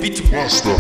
Beatmaster.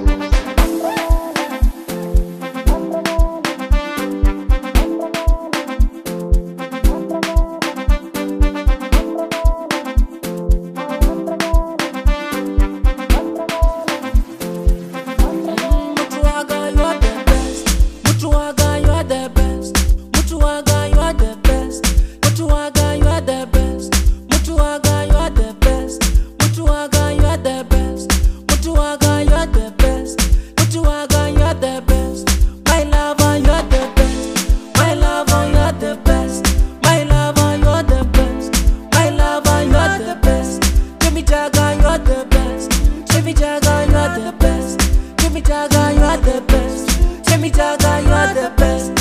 Jaga, you are the best. Jimmy Jaga, you are the best.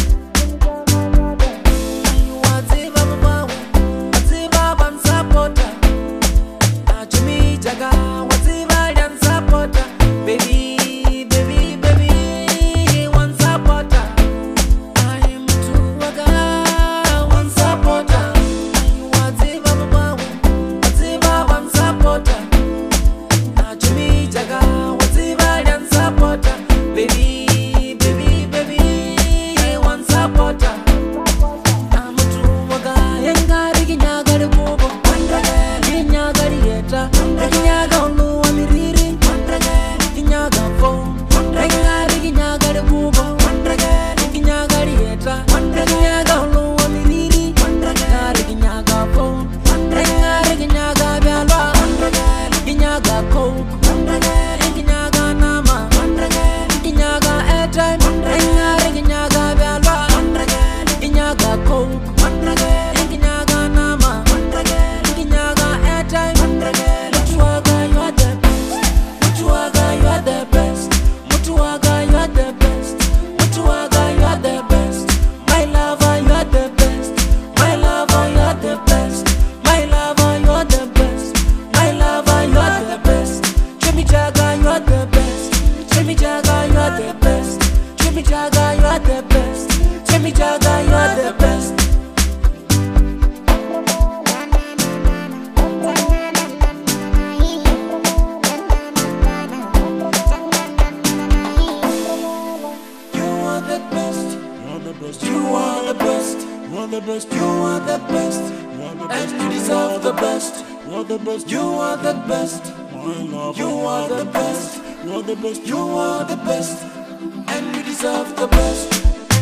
You are the Baba, the Baba supporter. Jimmy Jaga, what's the Baba supporter? Baby, baby, baby, one supporter. I am too a one supporter. You are the Baba, the Baba supporter. Jimmy Jaga, what's the Baba supporter? Baby, baby, baby, one supporter. I'm a true guy, and got a ginyaga de bobo. Ginyaga dieta, ginyaga no one reading. Ginyaga phone, ginyaga de bobo. Ginyaga dieta, ginyaga no one reading. Ginyaga phone, ginyaga belwa. Ginyaga coke, ginyaga nama. Ginyaga airtime, ginyaga belwa. Ginyaga coke, ginyaga nama. Ginyaga airtime. Mutuaga, you are the best. Mutuaga, you are the best. Mutuaga, you are the best. Mutuaga, you are the best. My lover, you are the best. My lover, you are the best. My lover, you are the best. My lover, you are the best. Jimmy Jaga, you are the best. Jimmy Jaga, you are the best. Jimmy Jaga, you are the best. Jimmy Jaga, you are the best. You are the best. You are the best. You are the best. You are the best. And you deserve the best. You are the best. You are the best. You are the best. You are the best. You are the best. And you deserve the best.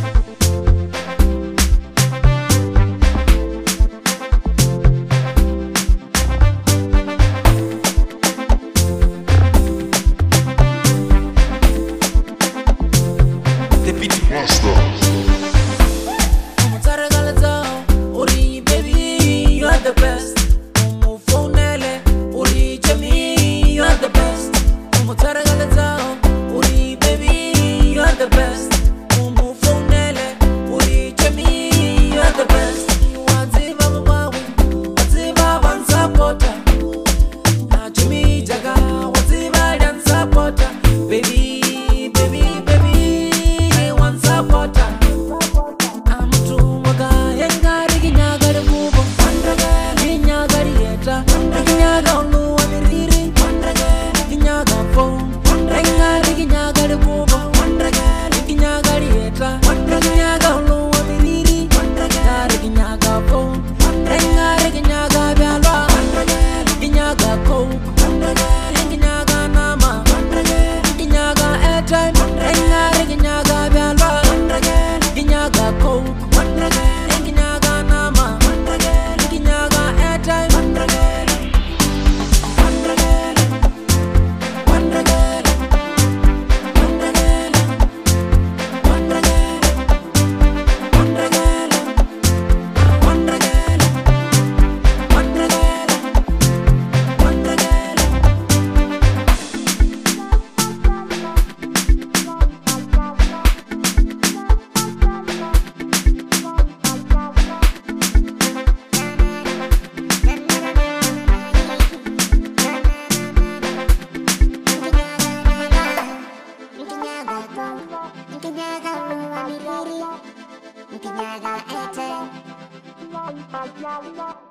The Beatmaster. Uri baby, you are the best. Umufonele, uri Jimmy, you are the best. Uri baby, you are the best. Umufonele, uri Jimmy, you are the best. You are the Baba supporter. Jimmy Jaga, what's the Baba supporter? Baby, baby, baby, one supporter. I'm a true guy, and got a ginyaga de bobo. Ginyaga dieta, ginyaga no one reading. Ginyaga phone, ginyaga de bobo. Ginyaga dieta, ginyaga no one reading. Ginyaga phone, ginyaga belwa. Ginyaga coke, ginyaga nama. Ginyaga airtime, ginyaga belwa. Ginyaga coke, ginyaga nama. Ginyaga airtime. Nyaga,